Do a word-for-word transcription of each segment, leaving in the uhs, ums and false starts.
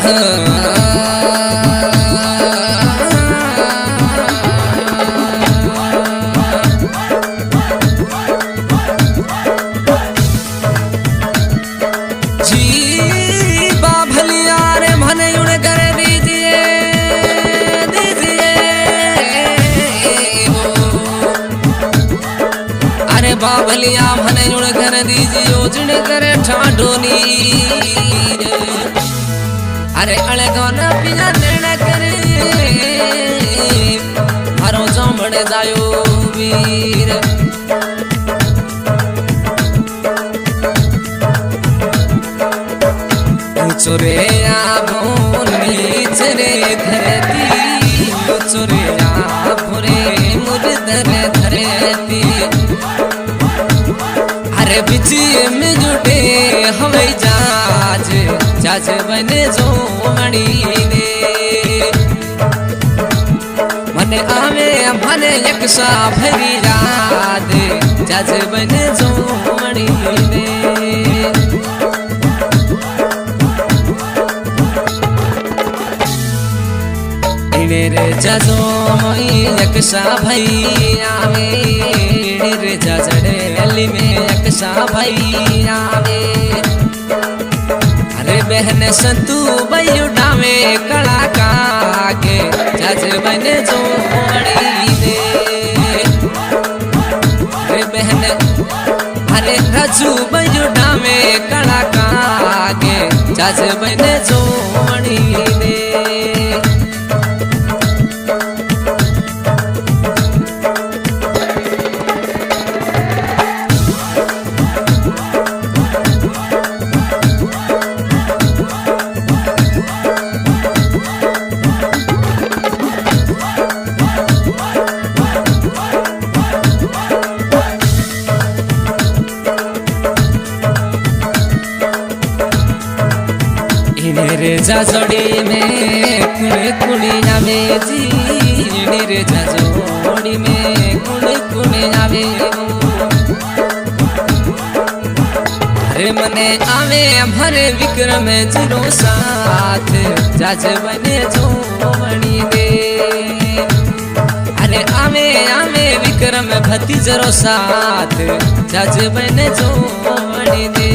बाभलिया मने जुड़ कर दीजियो जुड़ करे ठाडोनी अरे अले गाना पिया नेड़ा करे मारो जामड़े जायो वीर चोरे आभोर नीचरे धरती चोरे आभोरे मुर्दर धरती अरे बिची में जुटे हवाई जहाज जहाज बने जो मणि ने मने आवे मने यक्षा भरी याद जहाज बने जो मणि ने रे जजो मोई यक्षा भई आवे रे जजड़ेली में यक्षा भई आवे अरे बहन संतू बई उठावे कड़ा कागे जज बने जो मणि दे अरे बहन अरे रजू बई उठावे कड़ा कागे जज बने जो मणि दे रे जाजोड़ी में कुड़े कुड़े आवे जी रे जाजोड़ी में कुड़े कुड़े आवे रे मने आवे भरे विक्रम जीरो साथ जाज बने जो मणि दे अरे आवे आवे विक्रम भतीजरो साथ जाज बने जो मणि दे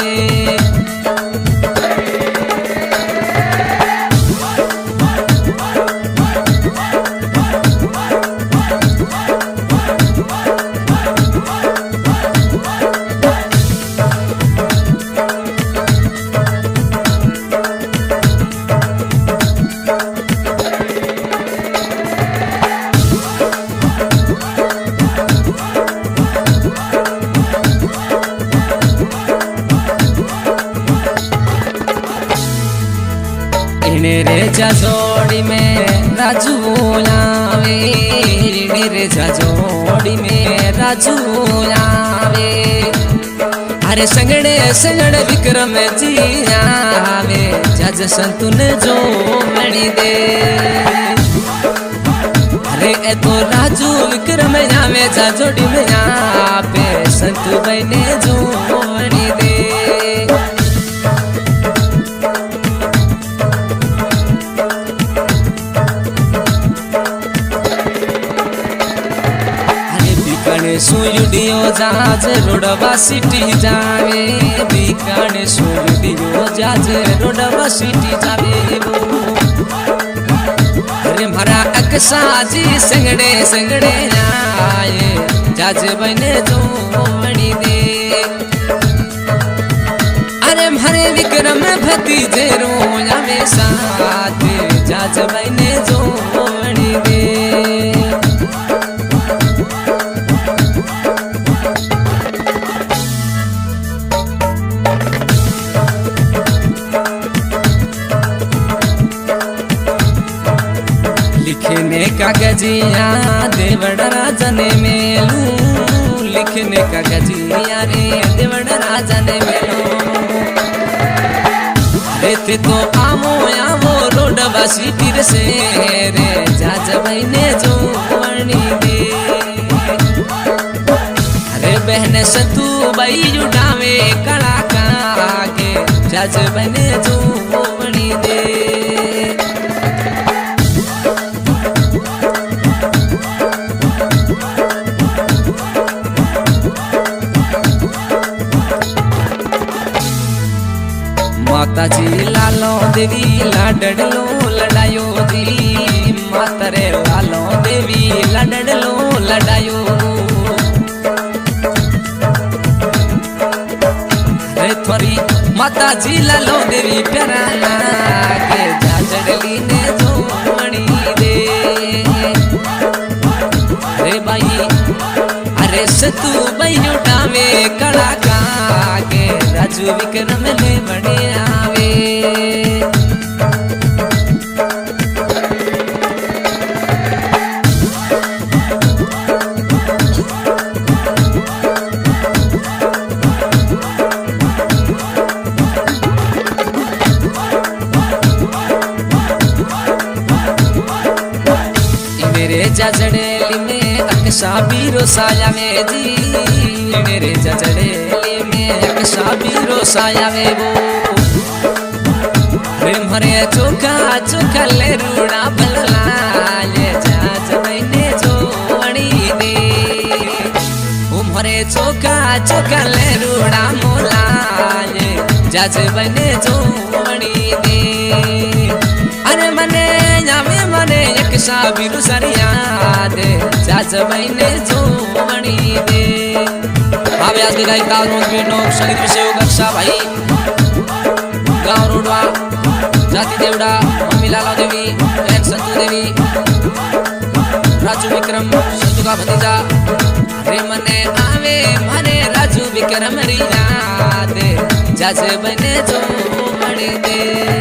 रे जाजोड़ी में राजू आवे रे जाजोड़ी में राजू आवे अरे संगड़े संगड़े विक्रम जी आवे जज संतुन जो मणि दे अरे ए तो राजू विक्रम आवे जाजोड़ी में आवे संतु बने जो मणि दे सुयुडियो जहाज रोडवा सिटी जावे बीकाने सुयुडियो जहाज रोडवा सिटी जावे अरे मारा अक्सा जी संगड़े संगड़े आए जहाज बने जो मणि दे अरे मारे विक्रम भतीजे रो जावे साथ जहाज बने जो मणि दे लिखने कागजिया देवड़ राजा ने मेलू लिखने कागजिया रे देवड़ राजा ने मेलू रे ते तो आमो आमो रोडवा सिटी से रे जाज बने जो मणि दे अरे बहन सतू बई उठावे कड़ा कागे जाज बने जो मणि दे माता जी लालो देवी लाडलो लड़ायो जी, माता रे लालो देवी लाडलो लड़ायो। थोड़ी माता जी लालो देवी प्यारा लागे, जाजड़ली ने जोड़ी दे रे भाई। अरे सतु बहनों डावे कड़ा के राजू विक्रम ले बड़े आवे। मेरे जजड़ेली में अक्सा बीरो साया में जी, मेरे जजड़ेली में अक्सा बीरो साया में वो प्रेम हरे चोखा चोखा ले रूड़ा बलला ले जाज मैंने जोड़ी दे। उम्हरे चोखा चोखा ले रूड़ा मोला ले जाज मैंने जोड़ी दे। अरे मने जावे मने एक साबिरु सरिया दे जाज मैंने जोड़ी दे। आवे आज दिखाई गाँव रोड में नोक शरीर में से गक्षा भाई गाँव रोडवा जाति देवड़ा मम्मी लाला देवी बहन संतु देवी राजू विक्रम संतु का भतीजा। रे मने आवे मने राजू विक्रम रिया दे जाज मैंने जोड़ी दे।